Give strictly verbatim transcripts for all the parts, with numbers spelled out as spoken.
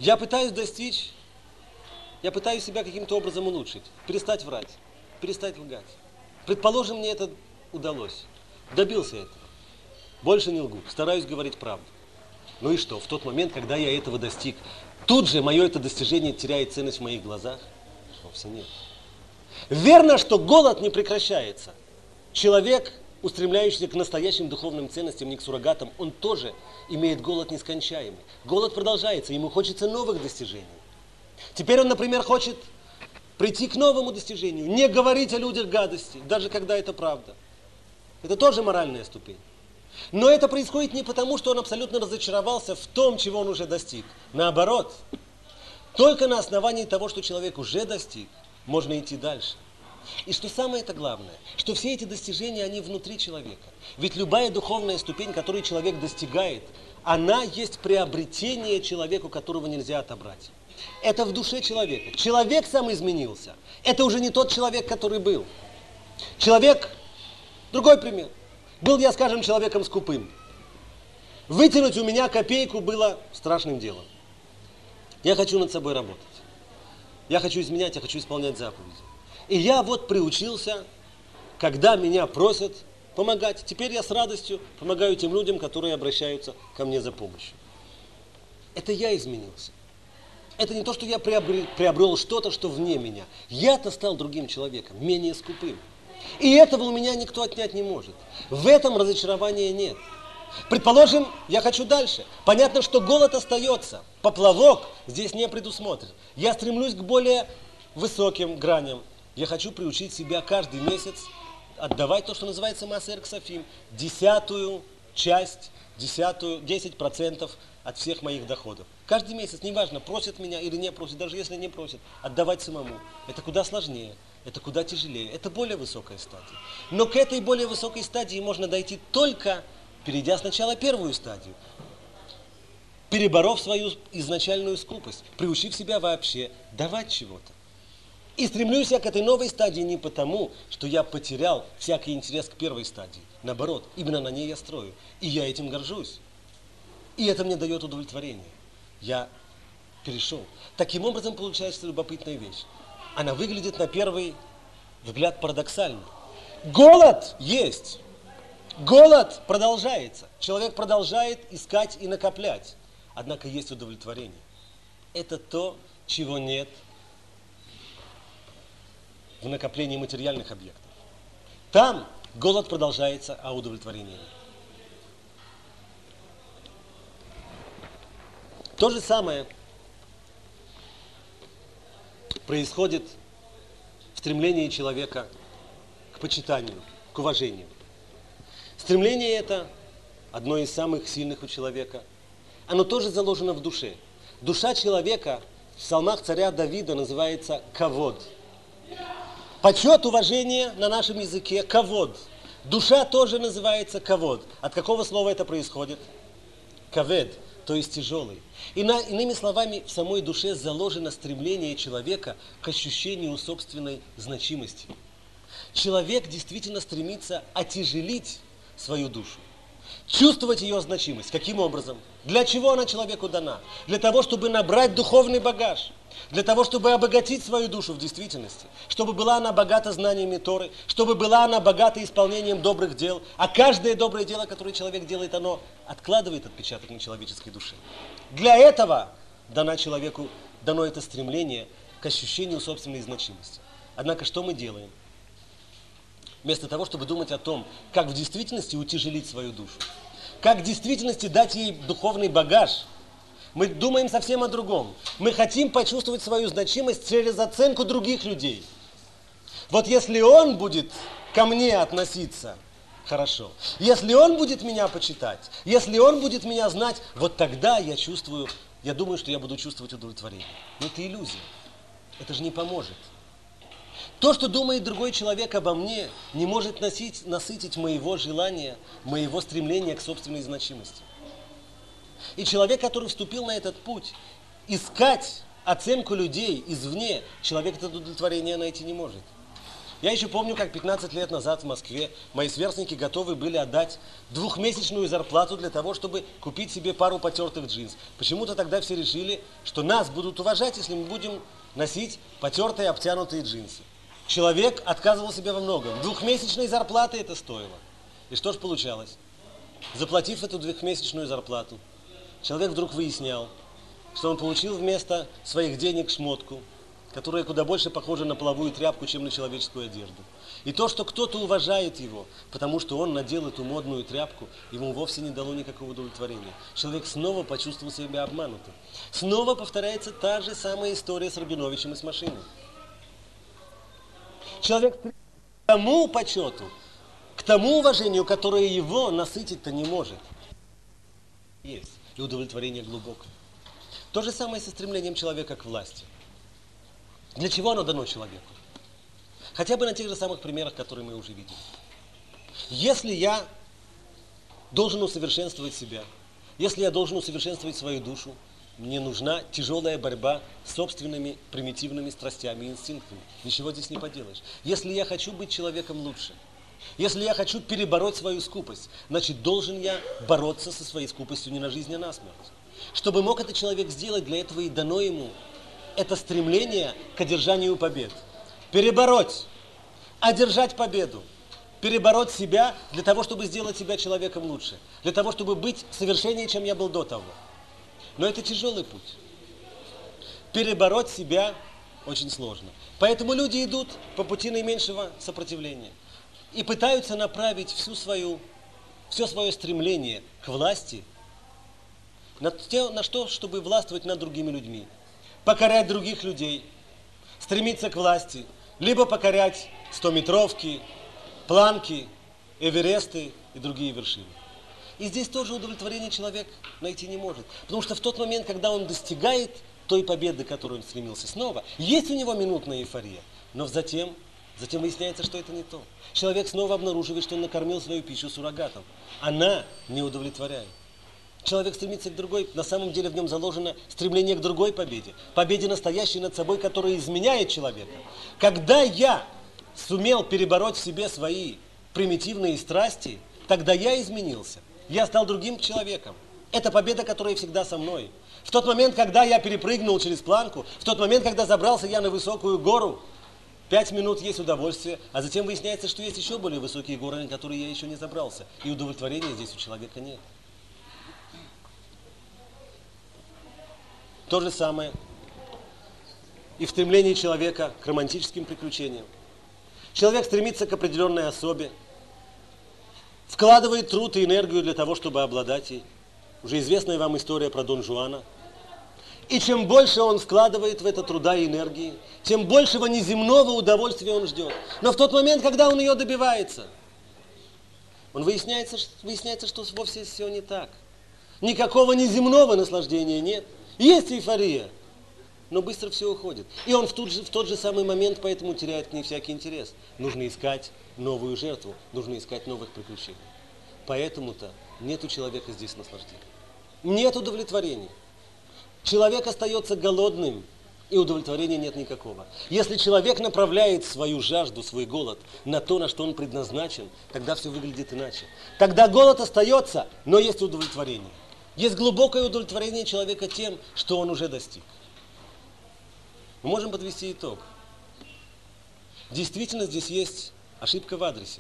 Я пытаюсь достичь, я пытаюсь себя каким-то образом улучшить, перестать врать, перестать лгать. Предположим, мне это удалось. Добился этого. Больше не лгу, стараюсь говорить правду. Ну и что, в тот момент, когда я этого достиг, тут же мое это достижение теряет ценность в моих глазах? Вовсе нет. Верно, что голод не прекращается. Человек, устремляющийся к настоящим духовным ценностям, не к суррогатам, он тоже имеет голод нескончаемый. Голод продолжается, ему хочется новых достижений. Теперь он, например, хочет прийти к новому достижению, не говорить о людях гадости, даже когда это правда. Это тоже моральная ступень. Но это происходит не потому, что он абсолютно разочаровался в том, чего он уже достиг. Наоборот, только на основании того, что человек уже достиг, можно идти дальше. И что самое это главное, что все эти достижения, они внутри человека. Ведь любая духовная ступень, которую человек достигает, она есть приобретение человеку, которого нельзя отобрать. Это в душе человека. Человек сам изменился. Это уже не тот человек, который был. Человек, другой пример. Был я, скажем, человеком скупым. Вытянуть у меня копейку было страшным делом. Я хочу над собой работать. Я хочу изменять, я хочу исполнять заповеди. И я вот приучился, когда меня просят помогать. Теперь я с радостью помогаю тем людям, которые обращаются ко мне за помощью. Это я изменился. Это не то, что я приобрел, приобрел что-то, что вне меня. Я-то стал другим человеком, менее скупым. И этого у меня никто отнять не может. В этом разочарования нет. Предположим, я хочу дальше. Понятно, что голод остается. Поплавок здесь не предусмотрен. Я стремлюсь к более высоким граням. Я хочу приучить себя каждый месяц отдавать то, что называется Маасер Ксафим. Десятую часть, десятую, десять процентов от всех моих доходов. Каждый месяц, неважно, просят меня или не просят, даже если не просят, отдавать самому. Это куда сложнее. Это куда тяжелее, это более высокая стадия. Но к этой более высокой стадии можно дойти только, перейдя сначала первую стадию, переборов свою изначальную скупость, приучив себя вообще давать чего-то. И стремлюсь я к этой новой стадии не потому, что я потерял всякий интерес к первой стадии. Наоборот, именно на ней я строю. И я этим горжусь. И это мне дает удовлетворение. Я перешел. Таким образом получается любопытная вещь. Она выглядит на первый взгляд парадоксально. Голод есть. Голод продолжается. Человек продолжает искать и накоплять. Однако есть удовлетворение. Это то, чего нет в накоплении материальных объектов. Там голод продолжается, а удовлетворение нет. То же самое происходит в стремлении человека к почитанию, к уважению. Стремление это одно из самых сильных у человека. Оно тоже заложено в душе. Душа человека в псалмах царя Давида называется кавод. Почет, уважение на нашем языке кавод. Душа тоже называется кавод. От какого слова это происходит? Кавед, то есть тяжелый. И на, иными словами, в самой душе заложено стремление человека к ощущению собственной значимости. Человек действительно стремится отяжелить свою душу, чувствовать ее значимость. Каким образом? Для чего она человеку дана? Для того, чтобы набрать духовный багаж. Для того, чтобы обогатить свою душу в действительности. Чтобы была она богата знаниями Торы. Чтобы была она богата исполнением добрых дел. А каждое доброе дело, которое человек делает, оно откладывает отпечаток на человеческой душе. Для этого дано человеку, дано это стремление к ощущению собственной значимости. Однако что мы делаем? Вместо того, чтобы думать о том, как в действительности утяжелить свою душу, как в действительности дать ей духовный багаж, мы думаем совсем о другом. Мы хотим почувствовать свою значимость через оценку других людей. Вот если он будет ко мне относиться хорошо, если он будет меня почитать, если он будет меня знать, вот тогда я чувствую, я думаю, что я буду чувствовать удовлетворение. Но это иллюзия. Это же не поможет. То, что думает другой человек обо мне, не может носить, насытить моего желания, моего стремления к собственной значимости. И человек, который вступил на этот путь, искать оценку людей извне, человек это удовлетворение найти не может. Я еще помню, как пятнадцать лет назад в Москве мои сверстники готовы были отдать двухмесячную зарплату для того, чтобы купить себе пару потертых джинс. Почему-то тогда все решили, что нас будут уважать, если мы будем носить потертые обтянутые джинсы. Человек отказывал себе во многом. Двухмесячной зарплаты это стоило. И что же получалось? Заплатив эту двухмесячную зарплату, человек вдруг выяснял, что он получил вместо своих денег шмотку, которая куда больше похожа на половую тряпку, чем на человеческую одежду. И то, что кто-то уважает его, потому что он надел эту модную тряпку, ему вовсе не дало никакого удовлетворения. Человек снова почувствовал себя обманутым. Снова повторяется та же самая история с Рабиновичем и с машиной. Человек к тому почету, к тому уважению, которое его насытить-то не может. Есть. И удовлетворение глубокое. То же самое со стремлением человека к власти. Для чего оно дано человеку? Хотя бы на тех же самых примерах, которые мы уже видели. Если я должен усовершенствовать себя, если я должен усовершенствовать свою душу, мне нужна тяжелая борьба с собственными примитивными страстями и инстинктами. Ничего здесь не поделаешь. Если я хочу быть человеком лучше, если я хочу перебороть свою скупость, значит, должен я бороться со своей скупостью не на жизнь, а на смерть. Чтобы мог этот человек сделать, для этого и дано ему это стремление к одержанию побед. Перебороть, одержать победу, перебороть себя для того, чтобы сделать себя человеком лучше, для того, чтобы быть совершеннее, чем я был до того. Но это тяжелый путь. Перебороть себя очень сложно. Поэтому люди идут по пути наименьшего сопротивления и пытаются направить всю свою, все свое стремление к власти на, те, на что, чтобы властвовать над другими людьми. Покорять других людей, стремиться к власти, либо покорять стометровки, планки, эвересты и другие вершины. И здесь тоже удовлетворение человек найти не может. Потому что в тот момент, когда он достигает той победы, к которой он стремился снова, есть у него минутная эйфория, но затем, затем выясняется, что это не то. Человек снова обнаруживает, что он накормил свою пищу суррогатом. Она не удовлетворяет. Человек стремится к другой, на самом деле в нем заложено стремление к другой победе. Победе настоящей над собой, которая изменяет человека. Когда я сумел перебороть в себе свои примитивные страсти, тогда я изменился. Я стал другим человеком. Это победа, которая всегда со мной. В тот момент, когда я перепрыгнул через планку, в тот момент, когда забрался я на высокую гору, пять минут есть удовольствие, а затем выясняется, что есть еще более высокие горы, на которые я еще не забрался. И удовлетворения здесь у человека нет. То же самое и в стремлении человека к романтическим приключениям. Человек стремится к определенной особе, вкладывает труд и энергию для того, чтобы обладать ей. Уже известная вам история про Дон Жуана. И чем больше он вкладывает в это труда и энергии, тем большего неземного удовольствия он ждет. Но в тот момент, когда он ее добивается, он выясняется, выясняется, что вовсе все не так. Никакого неземного наслаждения нет. Есть эйфория, но быстро все уходит. И он в тот же, в тот же самый момент поэтому теряет к ней всякий интерес. Нужно искать новую жертву, нужно искать новых приключений. Поэтому-то нет у человека здесь наслаждения. Нет удовлетворения. Человек остается голодным, и удовлетворения нет никакого. Если человек направляет свою жажду, свой голод на то, на что он предназначен, тогда все выглядит иначе. Тогда голод остается, но есть удовлетворение. Есть глубокое удовлетворение человека тем, что он уже достиг. Мы можем подвести итог. Действительно, здесь есть ошибка в адресе.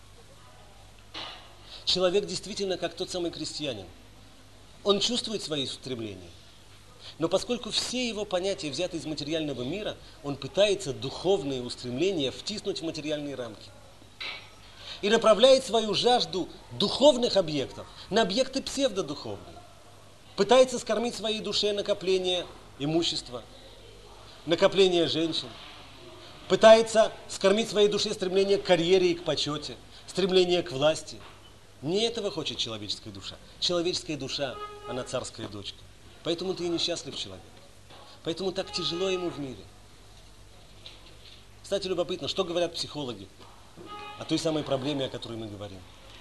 Человек действительно как тот самый крестьянин. Он чувствует свои стремления. Но поскольку все его понятия взяты из материального мира, он пытается духовные устремления втиснуть в материальные рамки. И направляет свою жажду духовных объектов на объекты псевдодуховные. Пытается скормить своей душе накопление имущества, накопление женщин. Пытается скормить своей душе стремление к карьере и к почете, стремление к власти. Не этого хочет человеческая душа. Человеческая душа, она царская дочка. Поэтому ты и несчастлив человек. Поэтому так тяжело ему в мире. Кстати, любопытно, что говорят психологи о той самой проблеме, о которой мы говорим.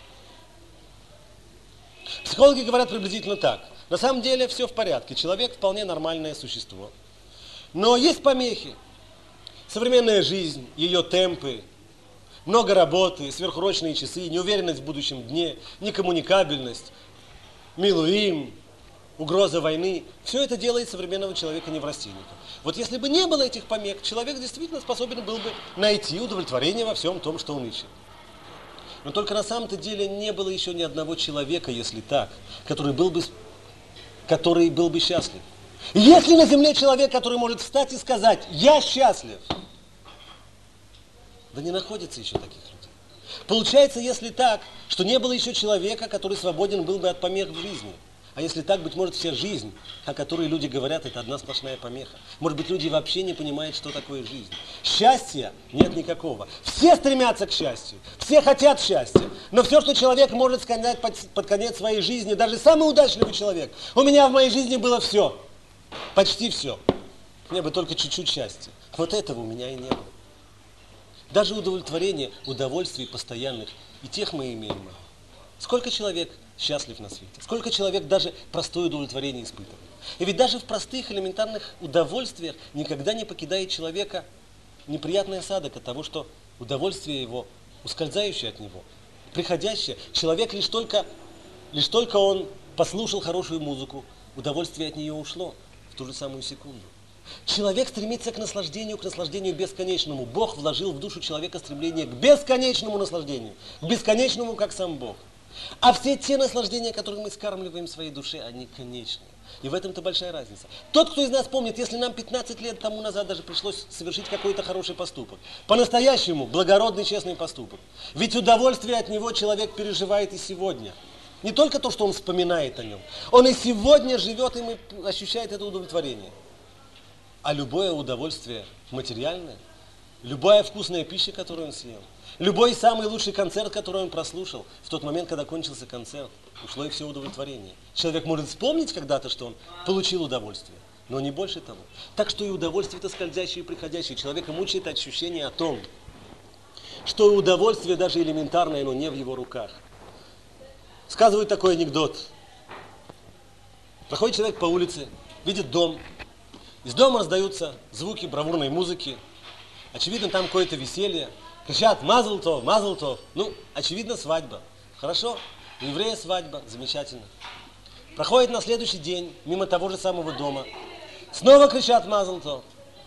Психологи говорят приблизительно так. На самом деле все в порядке. Человек вполне нормальное существо. Но есть помехи. Современная жизнь, ее темпы, много работы, сверхурочные часы, неуверенность в будущем дне, некоммуникабельность, милуим, угроза войны. Все это делает современного человека неврастенником. Вот если бы не было этих помех, человек действительно способен был бы найти удовлетворение во всем том, что он ищет. Но только на самом-то деле не было еще ни одного человека, если так, который был бы, который был бы счастлив. Есть ли на земле человек, который может встать и сказать: «Я счастлив»? Да не находится еще таких людей. Получается, если так, что не было еще человека, который свободен был бы от помех в жизни. А если так, быть может, вся жизнь, о которой люди говорят, это одна сплошная помеха. Может быть, люди вообще не понимают, что такое жизнь. Счастья нет никакого. Все стремятся к счастью, все хотят счастья. Но все, что человек может сказать под, под конец своей жизни, даже самый удачливый человек: у меня в моей жизни было все, почти все. Мне бы только чуть-чуть счастья. Вот этого у меня и не было. Даже удовлетворение, удовольствий постоянных, и тех мы имеем мало. Сколько человек счастлив на свете? Сколько человек даже простое удовлетворение испытывает? И ведь даже в простых элементарных удовольствиях никогда не покидает человека неприятный осадок от того, что удовольствие его, ускользающее от него, приходящее. Человек лишь только, лишь только он послушал хорошую музыку, удовольствие от нее ушло в ту же самую секунду. Человек стремится к наслаждению, к наслаждению бесконечному. Бог вложил в душу человека стремление к бесконечному наслаждению, к бесконечному, как сам Бог. А все те наслаждения, которые мы скармливаем в своей душе, они конечны. И в этом-то большая разница. Тот, кто из нас помнит, если нам пятнадцать лет тому назад даже пришлось совершить какой-то хороший поступок, по-настоящему благородный, честный поступок, ведь удовольствие от него человек переживает и сегодня. Не только то, что он вспоминает о нем, он и сегодня живет им и ощущает это удовлетворение. А любое удовольствие материальное, любая вкусная пища, которую он съел, любой самый лучший концерт, который он прослушал, в тот момент, когда кончился концерт, ушло и все удовлетворение. Человек может вспомнить когда-то, что он получил удовольствие, но не больше того. Так что и удовольствие это скользящее и приходящее. Человека мучает ощущение о том, что и удовольствие даже элементарное, но не в его руках. Сказывают такой анекдот. Проходит человек по улице, видит дом. Из дома раздаются звуки бравурной музыки. Очевидно, там какое-то веселье. Кричат: «Мазл тов, мазл тов». Ну, очевидно, свадьба. Хорошо, у еврея свадьба, замечательно. Проходит на следующий день мимо того же самого дома. Снова кричат: «Мазл тов».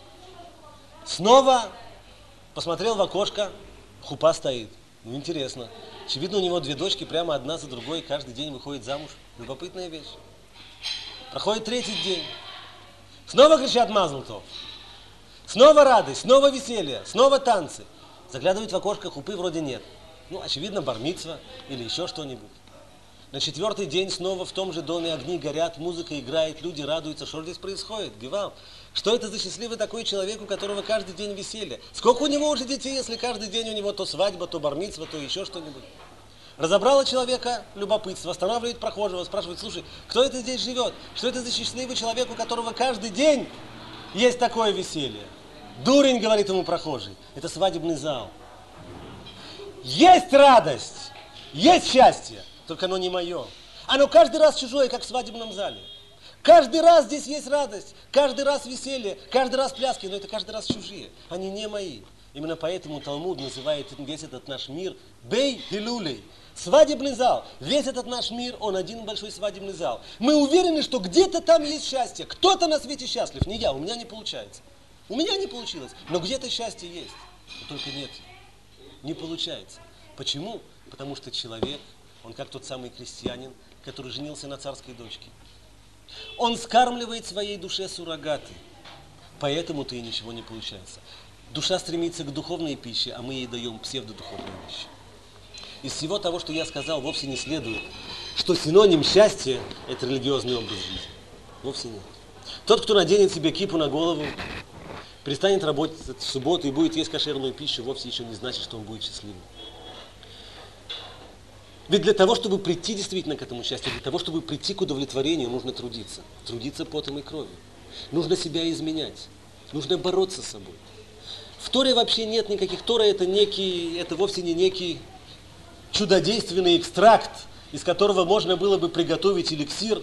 Снова посмотрел в окошко, хупа стоит. Ну, интересно. Очевидно, у него две дочки прямо одна за другой каждый день выходит замуж. Любопытная вещь. Проходит третий день. Снова кричат: «Мазл тов». Снова радость, снова веселье, снова танцы. Заглядывает в окошко, хупы вроде нет. Ну, очевидно, бар-мицва или еще что-нибудь. На четвертый день снова в том же доме огни горят, музыка играет, люди радуются. Что здесь происходит? Гевал. Что это за счастливый такой человек, у которого каждый день веселье? Сколько у него уже детей, если каждый день у него то свадьба, то бар-мицва, то еще что-нибудь? Разобрало человека любопытство, останавливает прохожего, спрашивает: «Слушай, кто это здесь живет? Что это за счастливый человек, у которого каждый день есть такое веселье?» «Дурень», — говорит ему прохожий, — «это свадебный зал». Есть радость, есть счастье, только оно не мое. Оно каждый раз чужое, как в свадебном зале. Каждый раз здесь есть радость, каждый раз веселье, каждый раз пляски, но это каждый раз чужие, они не мои. Именно поэтому Талмуд называет весь этот наш мир бей и люлей. Свадебный зал. Весь этот наш мир, он один большой свадебный зал. Мы уверены, что где-то там есть счастье. Кто-то на свете счастлив, не я, у меня не получается. У меня не получилось, но где-то счастье есть. Но только нет, не получается. Почему? Потому что человек, он как тот самый крестьянин, который женился на царской дочке. Он скармливает своей душе суррогаты. Поэтому-то и ничего не получается. Душа стремится к духовной пище, а мы ей даем псевдодуховную пищу. Из всего того, что я сказал, вовсе не следует, что синоним счастья – это религиозный образ жизни. Вовсе нет. Тот, кто наденет себе кипу на голову, перестанет работать в субботу и будет есть кошерную пищу, вовсе еще не значит, что он будет счастливым. Ведь для того, чтобы прийти действительно к этому счастью, для того, чтобы прийти к удовлетворению, нужно трудиться. Трудиться потом и кровью. Нужно себя изменять. Нужно бороться с собой. В Торе вообще нет никаких. Тора это некий, это вовсе не некий чудодейственный экстракт, из которого можно было бы приготовить эликсир,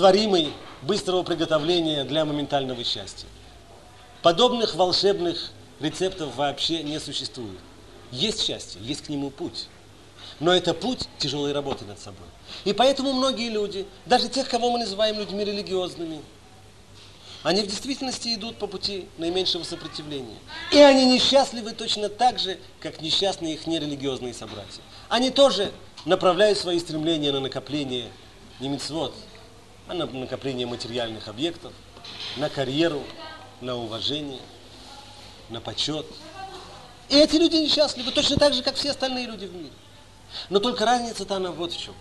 растворимый, быстрого приготовления для моментального счастья. Подобных волшебных рецептов вообще не существует. Есть счастье, есть к нему путь. Но это путь тяжелой работы над собой. И поэтому многие люди, даже тех, кого мы называем людьми религиозными, они в действительности идут по пути наименьшего сопротивления. И они несчастливы точно так же, как несчастны их нерелигиозные собратья. Они тоже направляют свои стремления на накопление не мицвот, а на накопление материальных объектов, на карьеру, на уважение, на почет. И эти люди несчастливы точно так же, как все остальные люди в мире. Но только разница-то она вот в чем.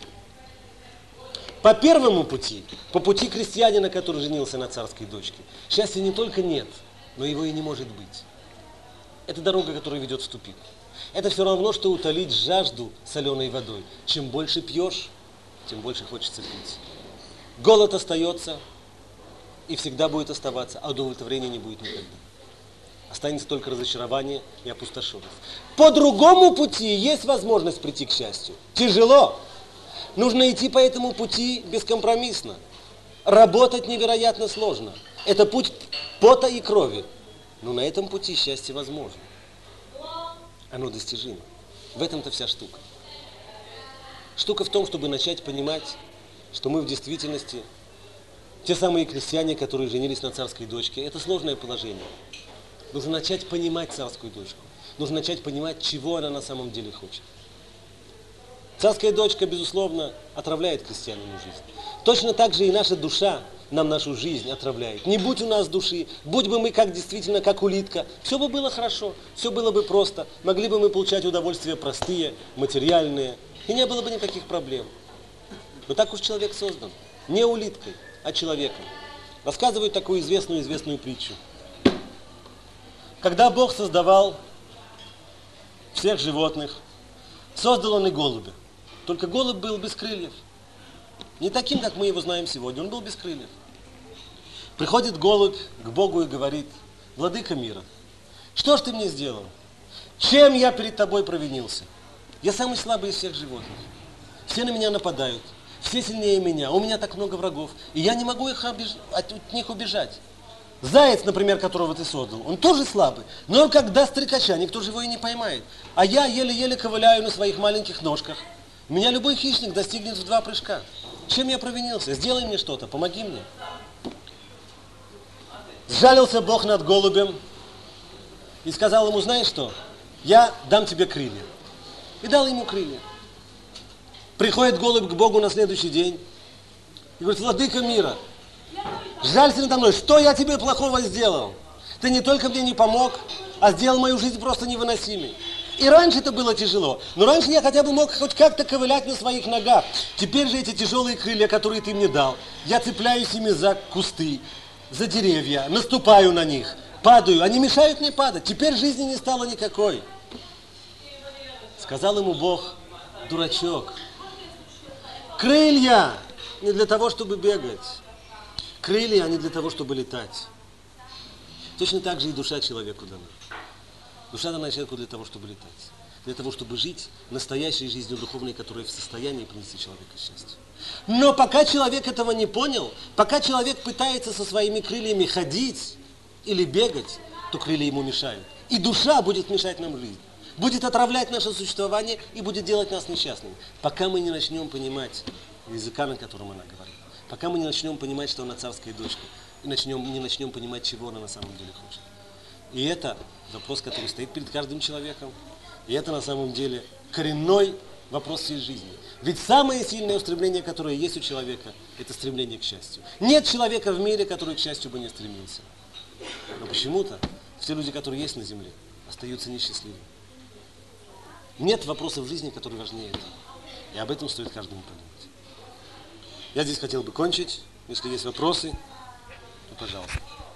По первому пути, по пути крестьянина, который женился на царской дочке, счастья не только нет, но его и не может быть. Это дорога, которая ведет в тупик. Это все равно, что утолить жажду соленой водой. Чем больше пьешь, тем больше хочется пить. Голод остается и всегда будет оставаться, а удовлетворения не будет никогда. Останется только разочарование и опустошенность. По другому пути есть возможность прийти к счастью. Тяжело. Нужно идти по этому пути бескомпромиссно. Работать невероятно сложно. Это путь пота и крови. Но на этом пути счастье возможно. Оно достижимо. В этом-то вся штука. Штука в том, чтобы начать понимать, что мы в действительности те самые крестьяне, которые женились на царской дочке. Это сложное положение. Нужно начать понимать царскую дочку. Нужно начать понимать, чего она на самом деле хочет. Царская дочка, безусловно, отравляет крестьянину жизнь. Точно так же и наша душа нам нашу жизнь отравляет. Не будь у нас души, будь бы мы как действительно, как улитка, все бы было хорошо, все было бы просто. Могли бы мы получать удовольствия простые, материальные, и не было бы никаких проблем. Но так уж человек создан. Не улиткой, а человеком. Рассказывают такую известную-известную притчу. Когда Бог создавал всех животных, создал Он и голубя. Только голубь был без крыльев. Не таким, как мы его знаем сегодня. Он был без крыльев. Приходит голубь к Богу и говорит: владыка мира, что ж ты мне сделал? Чем я перед тобой провинился? Я самый слабый из всех животных. Все на меня нападают. Все сильнее меня. У меня так много врагов. И я не могу их обеж... от них убежать. Заяц, например, которого ты создал, он тоже слабый. Но он как даст стрекача, никто же его и не поймает. А я еле-еле ковыляю на своих маленьких ножках. Меня любой хищник достигнет в два прыжка. Чем я провинился? Сделай мне что-то, помоги мне. Сжалился Бог над голубем и сказал ему: знаешь что, я дам тебе крылья. И дал ему крылья. Приходит голубь к Богу на следующий день и говорит: владыка мира, жалься надо мной, что я тебе плохого сделал? Ты не только мне не помог, а сделал мою жизнь просто невыносимой. И раньше это было тяжело, но раньше я хотя бы мог хоть как-то ковылять на своих ногах. Теперь же эти тяжелые крылья, которые ты мне дал, я цепляюсь ими за кусты, за деревья, наступаю на них, падаю, они мешают мне падать. Теперь жизни не стало никакой. Сказал ему Бог: дурачок, крылья не для того, чтобы бегать. Крылья, они для того, чтобы летать. Точно так же и душа человеку дана. Душа дана человеку для того, чтобы летать. Для того, чтобы жить настоящей жизнью духовной, которая в состоянии принести человеку счастье. Но пока человек этого не понял, пока человек пытается со своими крыльями ходить или бегать, то крылья ему мешают. И душа будет мешать нам жизнь. Будет отравлять наше существование и будет делать нас несчастными. Пока мы не начнем понимать языка, на котором она говорит. Пока мы не начнем понимать, что она царская дочка, и начнем, не начнем понимать, чего она на самом деле хочет. И это вопрос, который стоит перед каждым человеком. И это на самом деле коренной вопрос всей жизни. Ведь самое сильное устремление, которое есть у человека, это стремление к счастью. Нет человека в мире, который к счастью бы не стремился. Но почему-то все люди, которые есть на земле, остаются несчастливыми. Нет вопросов в жизни, которые важнее этого. И об этом стоит каждому подумать. Я здесь хотел бы кончить. Если есть вопросы, то пожалуйста.